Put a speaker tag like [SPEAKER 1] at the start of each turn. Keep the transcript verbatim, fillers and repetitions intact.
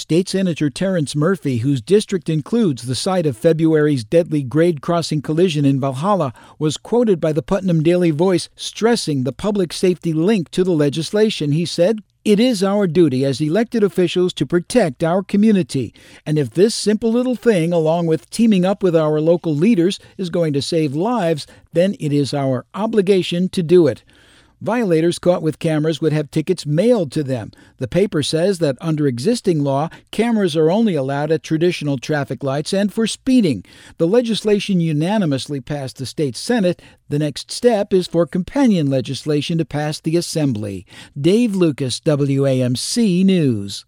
[SPEAKER 1] State Senator Terrence Murphy, whose district includes the site of February's deadly grade-crossing collision in Valhalla, was quoted by the Putnam Daily Voice stressing the public safety link to the legislation. He said, "It is our duty as elected officials to protect our community. And if this simple little thing, along with teaming up with our local leaders, is going to save lives, then it is our obligation to do it." Violators caught with cameras would have tickets mailed to them. The paper says that under existing law, cameras are only allowed at traditional traffic lights and for speeding. The legislation unanimously passed the state Senate. The next step is for companion legislation to pass the Assembly. Dave Lucas, W A M C News.